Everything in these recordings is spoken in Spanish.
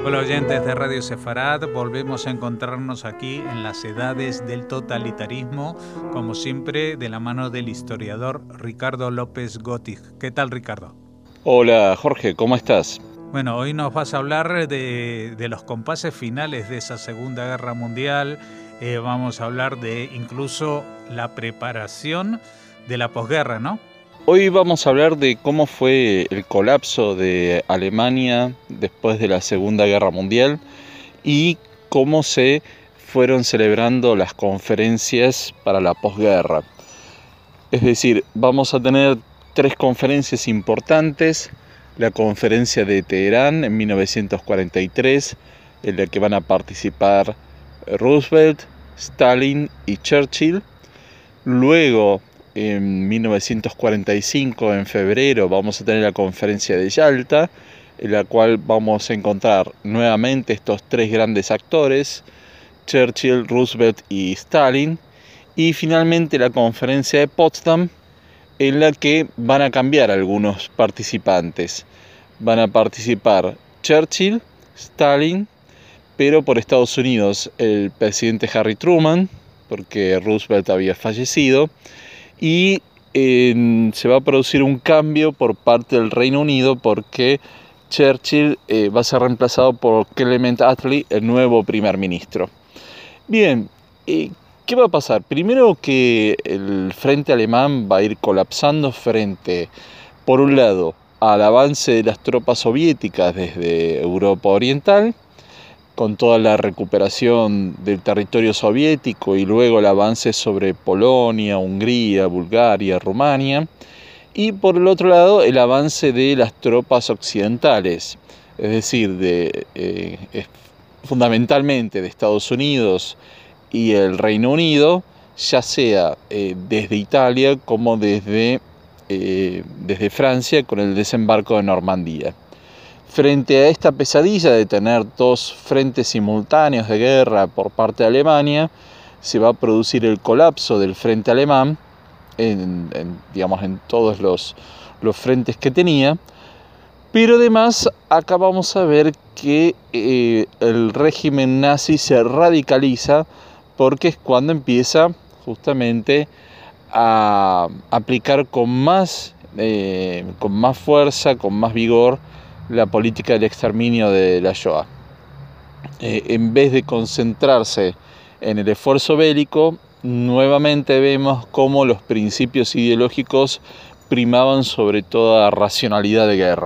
Hola oyentes de Radio Sefarad, volvemos a encontrarnos aquí en las edades del totalitarismo, como siempre de la mano del historiador Ricardo López Gotig. ¿Qué tal, Ricardo? Hola Jorge, ¿cómo estás? Bueno, hoy nos vas a hablar de los compases finales de esa Segunda Guerra Mundial. Vamos a hablar de incluso la preparación de la posguerra, ¿no? Hoy vamos a hablar de cómo fue el colapso de Alemania después de la Segunda Guerra Mundial y cómo se fueron celebrando las conferencias para la posguerra. Es decir, vamos a tener 3 conferencias importantes. La conferencia de Teherán en 1943, en la que van a participar Roosevelt, Stalin y Churchill. Luego, en 1945, en febrero, vamos a tener la conferencia de Yalta, en la cual vamos a encontrar nuevamente estos 3 grandes actores, Churchill, Roosevelt y Stalin. Y finalmente la conferencia de Potsdam, en la que van a cambiar algunos participantes. Van a participar Churchill, Stalin, pero por Estados Unidos el presidente Harry Truman, porque Roosevelt había fallecido, y se va a producir un cambio por parte del Reino Unido porque Churchill va a ser reemplazado por Clement Attlee, el nuevo primer ministro. Bien, ¿qué va a pasar? Primero que el frente alemán va a ir colapsando frente, por un lado, al avance de las tropas soviéticas desde Europa Oriental, con toda la recuperación del territorio soviético y luego el avance sobre Polonia, Hungría, Bulgaria, Rumania, y por el otro lado el avance de las tropas occidentales, es decir, fundamentalmente de Estados Unidos y el Reino Unido, ya sea desde Italia como desde Francia con el desembarco de Normandía. Frente a esta pesadilla de tener 2 frentes simultáneos de guerra por parte de Alemania, se va a producir el colapso del frente alemán en todos los frentes que tenía. Pero además acá vamos a ver que el régimen nazi se radicaliza, porque es cuando empieza justamente a aplicar con más fuerza, con más vigor, la política del exterminio de la Shoah. En vez de concentrarse en el esfuerzo bélico, nuevamente vemos cómo los principios ideológicos primaban sobre toda racionalidad de guerra.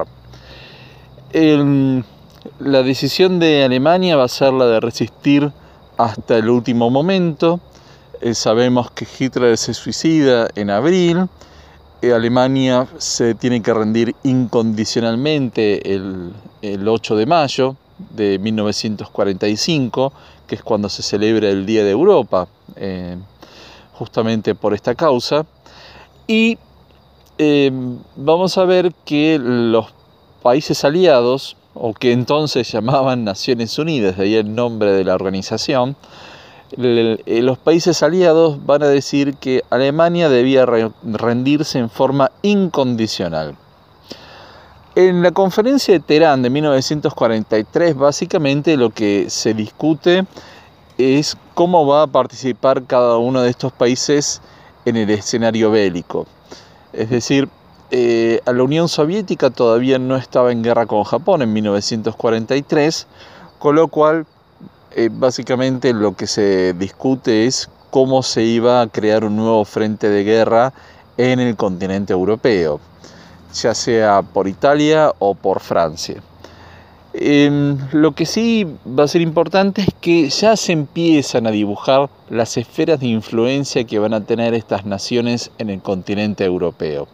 La decisión de Alemania va a ser la de resistir hasta el último momento. Sabemos que Hitler se suicida en abril. Alemania se tiene que rendir incondicionalmente el 8 de mayo de 1945, que es cuando se celebra el Día de Europa, justamente por esta causa. Y vamos a ver que los países aliados, o que entonces llamaban Naciones Unidas, de ahí el nombre de la organización, los países aliados van a decir que Alemania debía rendirse en forma incondicional. En la conferencia de Teherán de 1943, básicamente lo que se discute es cómo va a participar cada uno de estos países en el escenario bélico. Es decir, a la Unión Soviética todavía no estaba en guerra con Japón en 1943, con lo cual básicamente lo que se discute es cómo se iba a crear un nuevo frente de guerra en el continente europeo, ya sea por Italia o por Francia. Lo que sí va a ser importante es que ya se empiezan a dibujar las esferas de influencia que van a tener estas naciones en el continente europeo.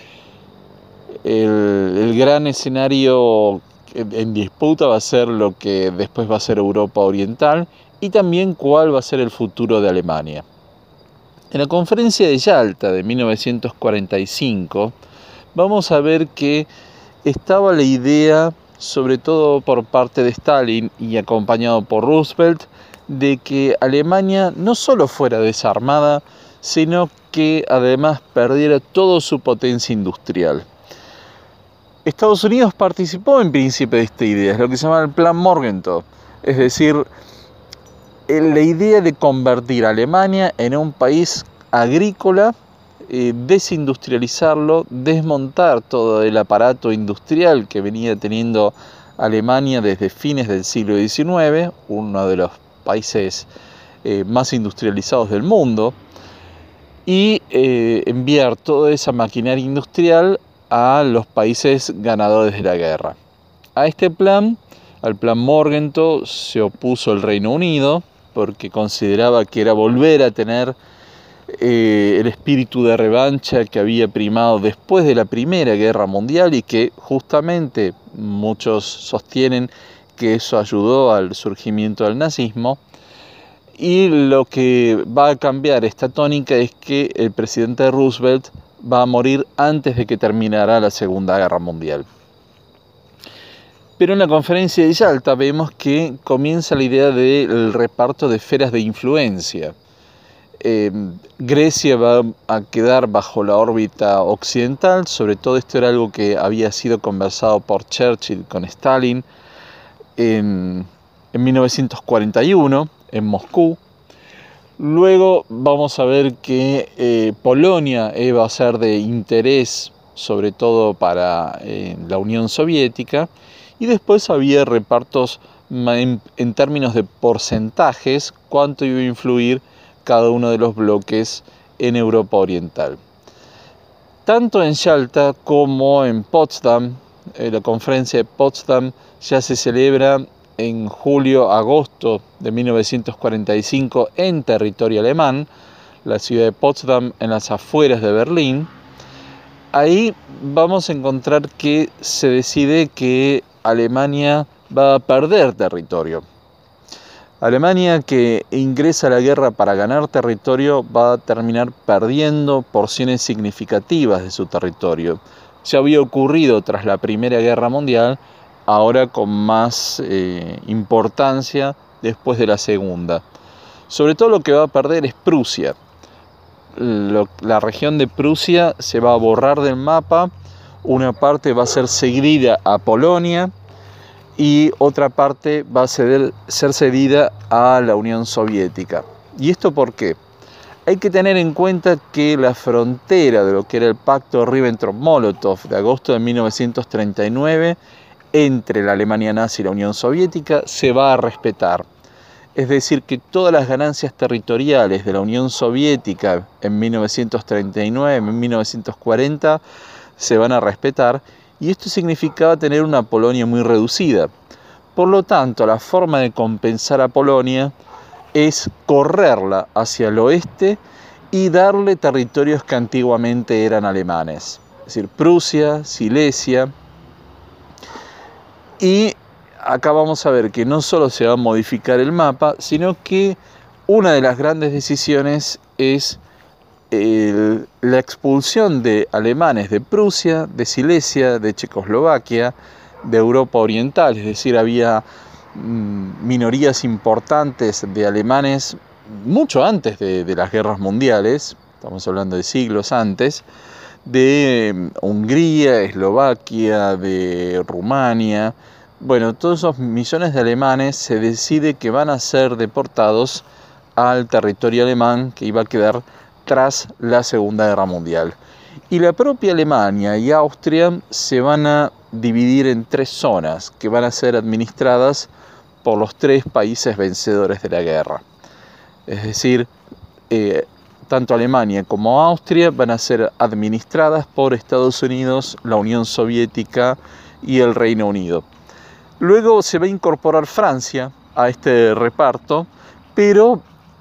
El gran escenario en disputa va a ser lo que después va a ser Europa Oriental y también cuál va a ser el futuro de Alemania. En la conferencia de Yalta de 1945 vamos a ver que estaba la idea, sobre todo por parte de Stalin y acompañado por Roosevelt, de que Alemania no solo fuera desarmada, sino que además perdiera toda su potencia industrial. Estados Unidos participó en principio de esta idea, es lo que se llama el Plan Morgenthau, es decir, la idea de convertir a Alemania en un país agrícola, desindustrializarlo, desmontar todo el aparato industrial que venía teniendo Alemania desde fines del siglo XIX, uno de los países más industrializados del mundo, y enviar toda esa maquinaria industrial a los países ganadores de la guerra. A este plan, al Plan Morgenthau, se opuso el Reino Unido porque consideraba que era volver a tener el espíritu de revancha que había primado después de la Primera Guerra Mundial y que justamente muchos sostienen que eso ayudó al surgimiento del nazismo. Y lo que va a cambiar esta tónica es que el presidente Roosevelt va a morir antes de que terminara la Segunda Guerra Mundial. Pero en la conferencia de Yalta vemos que comienza la idea del reparto de esferas de influencia. Grecia va a quedar bajo la órbita occidental, sobre todo esto era algo que había sido conversado por Churchill con Stalin en 1941 en Moscú. Luego vamos a ver que Polonia va a ser de interés sobre todo para la Unión Soviética, y después había repartos en términos de porcentajes, cuánto iba a influir cada uno de los bloques en Europa Oriental. Tanto en Yalta como en Potsdam, la conferencia de Potsdam ya se celebra en julio-agosto de 1945 en territorio alemán, la ciudad de Potsdam en las afueras de Berlín. Ahí vamos a encontrar que se decide que Alemania va a perder territorio. Alemania, que ingresa a la guerra para ganar territorio, va a terminar perdiendo porciones significativas de su territorio. Ya había ocurrido tras la Primera Guerra Mundial, ahora con más importancia después de la Segunda. Sobre todo lo que va a perder es Prusia. La región de Prusia se va a borrar del mapa, una parte va a ser cedida a Polonia y otra parte va a ser cedida a la Unión Soviética. ¿Y esto por qué? Hay que tener en cuenta que la frontera de lo que era el pacto Ribbentrop-Molotov de agosto de 1939 entre la Alemania nazi y la Unión Soviética se va a respetar. Es decir, que todas las ganancias territoriales de la Unión Soviética en 1939, en 1940, se van a respetar, y esto significaba tener una Polonia muy reducida. Por lo tanto, la forma de compensar a Polonia es correrla hacia el oeste y darle territorios que antiguamente eran alemanes, es decir, Prusia, Silesia. Y acá vamos a ver que no solo se va a modificar el mapa, sino que una de las grandes decisiones es la expulsión de alemanes de Prusia, de Silesia, de Checoslovaquia, de Europa Oriental. Es decir, había minorías importantes de alemanes mucho antes de las guerras mundiales, estamos hablando de siglos antes, de Hungría, Eslovaquia, de Rumania. Bueno, todos esos millones de alemanes se decide que van a ser deportados al territorio alemán que iba a quedar tras la Segunda Guerra Mundial. Y la propia Alemania y Austria se van a dividir en tres zonas que van a ser administradas por los tres países vencedores de la guerra. Es decir, tanto Alemania como Austria van a ser administradas por Estados Unidos, la Unión Soviética y el Reino Unido. Luego se va a incorporar Francia a este reparto, pero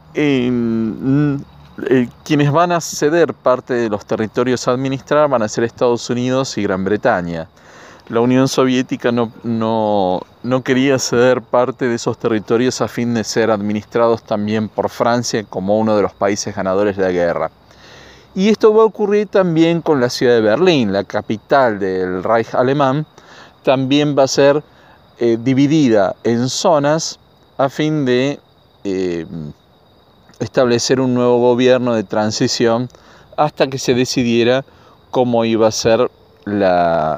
quienes van a ceder parte de los territorios a administrar van a ser Estados Unidos y Gran Bretaña. La Unión Soviética no quería ceder parte de esos territorios a fin de ser administrados también por Francia como uno de los países ganadores de la guerra. Y esto va a ocurrir también con la ciudad de Berlín, la capital del Reich alemán. También va a ser dividida en zonas a fin de establecer un nuevo gobierno de transición hasta que se decidiera cómo iba a ser la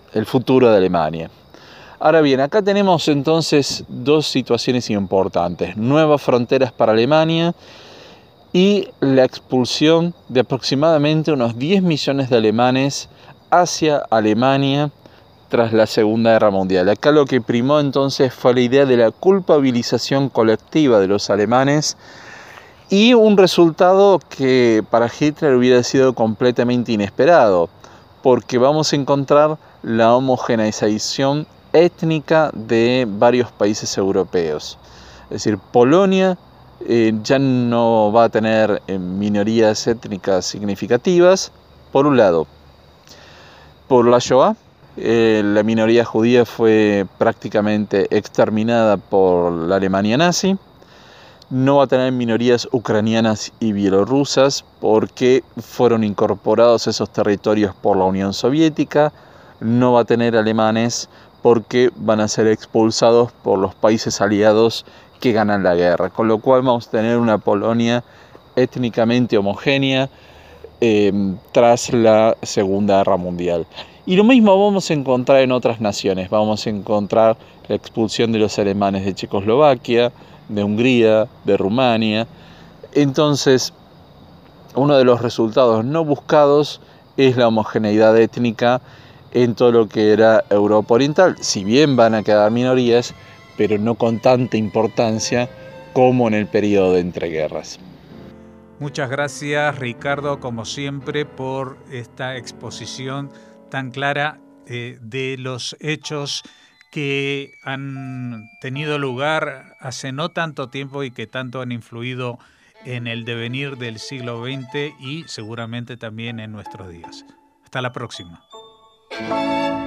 el futuro de Alemania. Ahora bien, acá tenemos entonces dos situaciones importantes: nuevas fronteras para Alemania y la expulsión de aproximadamente unos 10 millones de alemanes hacia Alemania tras la Segunda Guerra Mundial. Acá lo que primó entonces fue la idea de la culpabilización colectiva de los alemanes, y un resultado que para Hitler hubiera sido completamente inesperado, porque vamos a encontrar la homogeneización étnica de varios países europeos. Es decir, Polonia ya no va a tener minorías étnicas significativas, por un lado. Por la Shoah, la minoría judía fue prácticamente exterminada por la Alemania nazi. No va a tener minorías ucranianas y bielorrusas porque fueron incorporados a esos territorios por la Unión Soviética. No va a tener alemanes porque van a ser expulsados por los países aliados que ganan la guerra. Con lo cual vamos a tener una Polonia étnicamente homogénea tras la Segunda Guerra Mundial. Y lo mismo vamos a encontrar en otras naciones. Vamos a encontrar la expulsión de los alemanes de Checoslovaquia, de Hungría, de Rumania. Entonces, uno de los resultados no buscados es la homogeneidad étnica en todo lo que era Europa Oriental. Si bien van a quedar minorías, pero no con tanta importancia como en el periodo de entreguerras. Muchas gracias, Ricardo, como siempre, por esta exposición tan clara de los hechos que han tenido lugar hace no tanto tiempo y que tanto han influido en el devenir del siglo XX y seguramente también en nuestros días. Hasta la próxima.